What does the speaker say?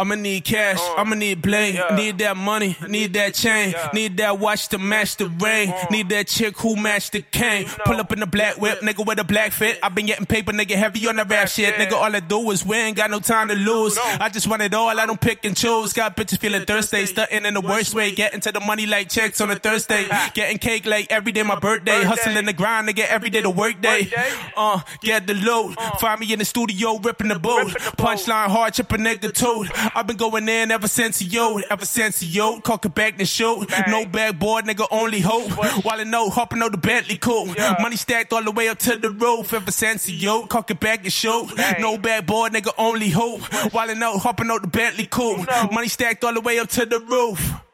I'ma need cash, I'ma need bling, need that money, need that chain, need that watch to match the ring, need that chick who match the cane. Pull up in the black whip, nigga with a black fit. I been getting paper, nigga heavy on the rap shit. Nigga all I do is win, got no time to lose. I just want it all, I don't pick and choose. Got bitches feeling thirsty, stunting in the worst way. Getting to the money like checks on a Thursday. Getting cake like every day my birthday. Hustling the grind, nigga every day the work day. Get the loot, find me in the studio ripping the boot. Punchline hard, chip a nigga tooth. I've been going in ever since you, cock it back and shoot. No backboard, nigga only hope. While I know, hopping on the Bentley coupe. Money stacked all the way up to the roof. Ever since you, cock it back and shoot. No backboard, nigga only hope. While I know, hopping on the Bentley coupe. Money stacked all the way up to the roof.